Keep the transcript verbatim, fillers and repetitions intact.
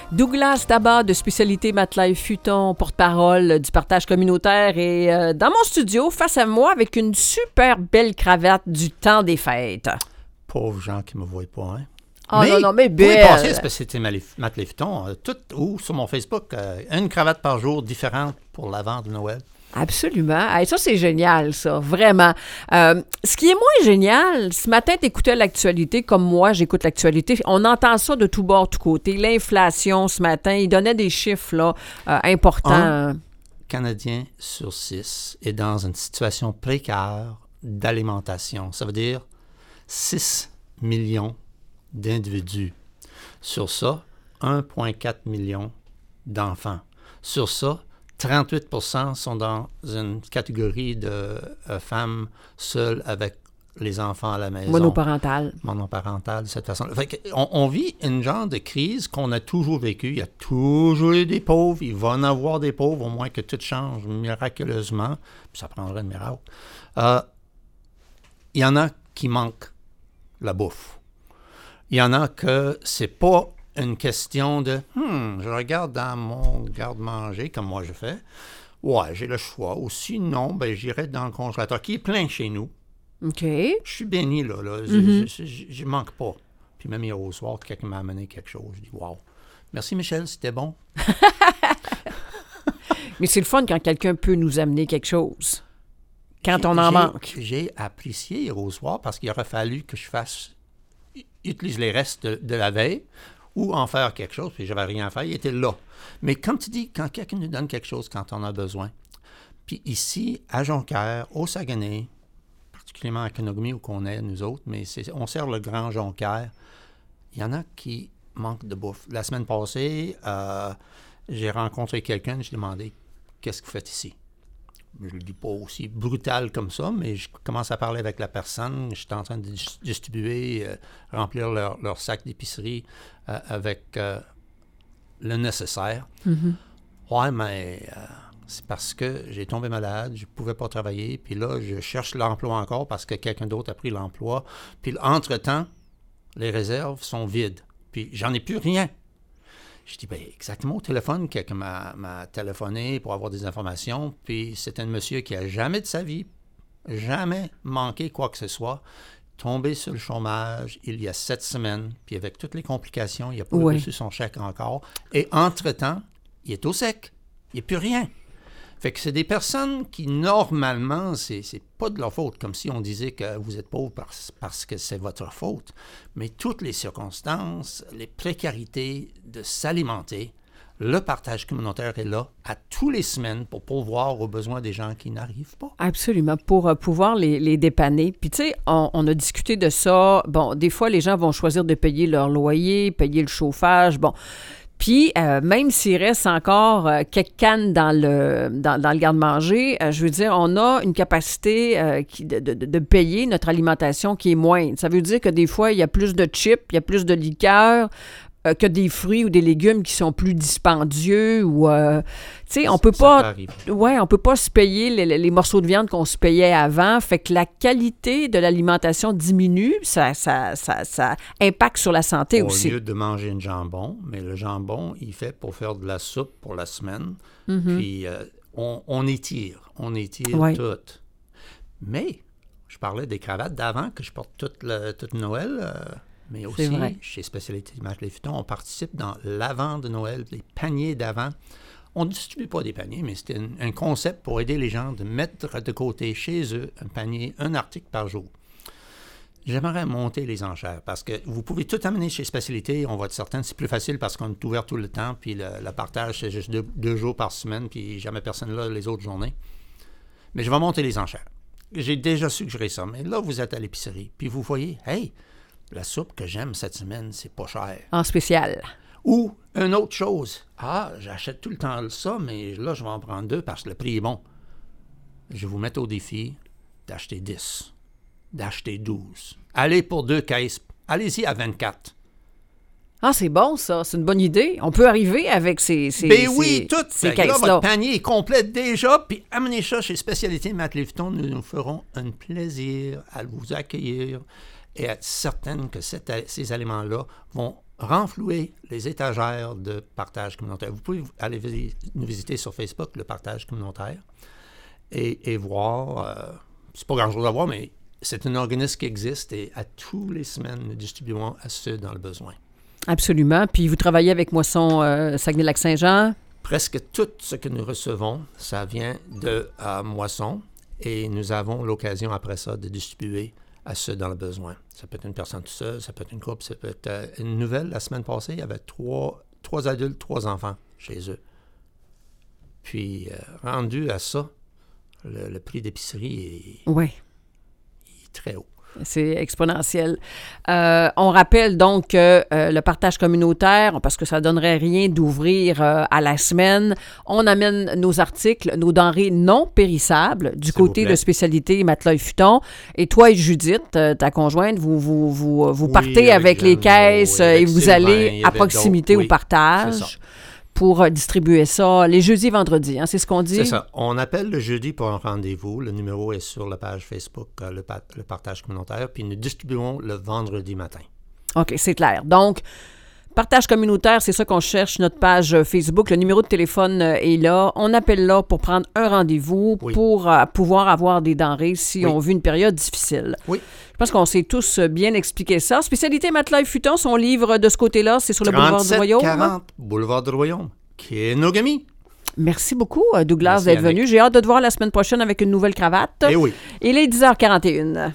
Douglas Tabar de Spécialité Matelas et Futon, porte-parole du partage communautaire, est euh, dans mon studio face à moi avec une super belle cravate du temps des fêtes. Pauvres gens qui ne me voient pas, hein? Ah mais, non, non, mais vous pouvez belle! passer à Spécialité Matelas et Futon, euh, tout, ou sur mon Facebook, euh, une cravate par jour différente pour l'avant de Noël. Absolument. Hey, ça, c'est génial, ça, vraiment. Euh, ce qui est moins génial, ce matin, tu écoutais l'actualité comme moi, j'écoute l'actualité. On entend ça de tous bords, de tous côtés. L'inflation, ce matin, il donnait des chiffres là, euh, importants. Un Canadien sur six est dans une situation précaire d'alimentation. Ça veut dire six millions d'individus. Sur ça, un virgule quatre million d'enfants. Sur ça, trente-huit pour cent sont dans une catégorie de euh, femmes seules avec les enfants à la maison. Monoparentale. Monoparentale, de cette façon-là. Fait qu'on, on vit une genre de crise qu'on a toujours vécue. Il y a toujours eu des pauvres. Il va en avoir des pauvres, au moins que tout change miraculeusement. Puis ça prendrait un miracle. Euh, il y en a qui manquent la bouffe. Il y en a que c'est pas une question de « Hum, je regarde dans mon garde-manger, comme moi je fais. Ouais, j'ai le choix. Ou sinon, ben, j'irai dans le congélateur, qui est plein chez nous. OK. Je suis béni, là. là. Mm-hmm. Je ne manque pas. Puis même hier au soir, quelqu'un m'a amené quelque chose. Je dis « Wow. Merci, Michel, c'était bon. » Mais c'est le fun quand quelqu'un peut nous amener quelque chose. Quand j'ai, on en j'ai, manque. J'ai apprécié hier au soir parce qu'il aurait fallu que je fasse... utilise les restes de, de la veille ou en faire quelque chose, puis j'avais rien à faire, il était là. Mais comme tu dis, quand quelqu'un nous donne quelque chose quand on a besoin, puis ici, à Jonquière, au Saguenay, particulièrement à Kenogami où qu'on est, nous autres, mais c'est, on sert le Grand Jonquière, il y en a qui manquent de bouffe. La semaine passée, euh, j'ai rencontré quelqu'un, j'ai demandé « Qu'est-ce que vous faites ici? » Je ne le dis pas aussi brutal comme ça, mais je commence à parler avec la personne. Je suis en train de distribuer, euh, remplir leur, leur sac d'épicerie euh, avec euh, le nécessaire. Mm-hmm. Ouais, mais euh, c'est parce que j'ai tombé malade, je ne pouvais pas travailler. Puis là, je cherche l'emploi encore parce que quelqu'un d'autre a pris l'emploi. Puis entre-temps, les réserves sont vides. Puis j'en ai plus rien. Je dis, bien, exactement au téléphone, quelqu'un m'a, m'a téléphoné pour avoir des informations, puis c'est un monsieur qui n'a jamais de sa vie, jamais manqué quoi que ce soit, tombé sur le chômage il y a sept semaines, puis avec toutes les complications, il n'a pas ouais. reçu son chèque encore, et entre-temps, il est au sec, il n'y a plus rien. Fait que c'est des personnes qui, normalement, c'est, c'est pas de leur faute, comme si on disait que vous êtes pauvre parce, parce que c'est votre faute. Mais toutes les circonstances, les précarités de s'alimenter, le partage communautaire est là à tous les semaines pour pourvoir aux besoins des gens qui n'arrivent pas. Absolument, pour uh, pouvoir les, les dépanner. Puis tu sais, on, on a discuté de ça. Bon, des fois, les gens vont choisir de payer leur loyer, payer le chauffage, bon... Puis, euh, même s'il reste encore euh, quelques cannes dans le, dans, dans le garde-manger, euh, je veux dire, on a une capacité euh, qui, de, de, de payer notre alimentation qui est moindre. Ça veut dire que des fois, il y a plus de chips, il y a plus de liqueurs euh, que des fruits ou des légumes qui sont plus dispendieux. Ou, euh, tu sais, on peut pas... Ouais, on peut pas se payer les, les morceaux de viande qu'on se payait avant. Fait que la qualité de l'alimentation diminue. Ça, ça, ça, ça impacte sur la santé Au aussi. Au lieu de manger un jambon, mais le jambon, il fait pour faire de la soupe pour la semaine. Mm-hmm. Puis euh, on, on étire, on étire ouais. tout. Mais, je parlais des cravates d'avant que je porte toute, le, toute Noël, euh, mais aussi, chez Spécialité Matelas et Futon, on participe dans l'avant de Noël, les paniers d'avant. On ne distribue pas des paniers, mais c'était un, un concept pour aider les gens de mettre de côté chez eux un panier, un article par jour. J'aimerais monter les enchères parce que vous pouvez tout amener chez Spécialité, on va être certain, c'est plus facile parce qu'on est ouvert tout le temps, puis le, le partage, c'est juste deux, deux jours par semaine, puis jamais personne là les autres journées. Mais je vais monter les enchères. J'ai déjà suggéré ça, mais là, vous êtes à l'épicerie, puis vous voyez, hey, la soupe que j'aime cette semaine, c'est pas cher. En spécial. Ou une autre chose. Ah, j'achète tout le temps ça, mais là, je vais en prendre deux parce que le prix est bon. Je vais vous mettre au défi d'acheter dix, d'acheter douze. Allez pour deux caisses. Allez-y à vingt-quatre. Ah, c'est bon, ça. C'est une bonne idée. On peut arriver avec ces, ces, ben ces, oui, tout. ces caisses-là. Là, votre panier est complet déjà, puis amenez ça chez Spécialité Matelas et Futon. Nous nous ferons un plaisir à vous accueillir et être certaine que cette, ces aliments-là vont renflouer les étagères de partage communautaire. Vous pouvez aller vis- nous visiter sur Facebook, le partage communautaire, et, et voir, euh, c'est pas grand-chose à voir, mais c'est un organisme qui existe et à tous les semaines, nous distribuons à ceux dans le besoin. Absolument. Puis vous travaillez avec Moisson euh, Saguenay-Lac-Saint-Jean? Presque tout ce que nous recevons, ça vient de euh, Moisson, et nous avons l'occasion après ça de distribuer à ceux dans le besoin. Ça peut être une personne toute seule, ça peut être une couple, ça peut être euh, une nouvelle. La semaine passée, il y avait trois, trois adultes, trois enfants chez eux. Puis, euh, rendu à ça, le, le prix d'épicerie est, Oui. est très haut. C'est exponentiel. Euh, on rappelle donc que euh, le partage communautaire, parce que ça ne donnerait rien d'ouvrir euh, à la semaine, on amène nos articles, nos denrées non périssables du S'il côté vous plaît. de spécialité matelas et futon. Et toi et Judith, euh, ta conjointe, vous, vous, vous, vous Oui, partez avec, avec les Jeanne, caisses oui, euh, et avec vous Sylvain, allez il y à avait proximité d'autres, au oui, partage c'est ça. pour euh, distribuer ça les jeudis et vendredis. Hein, c'est ce qu'on dit? C'est ça. On appelle le jeudi pour un rendez-vous. Le numéro est sur la page Facebook, euh, le, pa- le partage communautaire, puis nous distribuons le vendredi matin. OK, c'est clair. Donc, partage communautaire, c'est ça qu'on cherche, notre page Facebook. Le numéro de téléphone euh, est là. On appelle là pour prendre un rendez-vous Oui. pour euh, pouvoir avoir des denrées si Oui. on vit une période difficile. Oui. Je pense qu'on s'est tous euh, bien expliqué ça. Spécialité matelas et futon, son livre de ce côté-là, c'est sur le boulevard du Royaume. quarante, boulevard du Royaume, Kenogami. Merci beaucoup, euh, Douglas, Merci, d'être Annick. venu. J'ai hâte de te voir la semaine prochaine avec une nouvelle cravate. Eh oui. Il est dix heures quarante et une.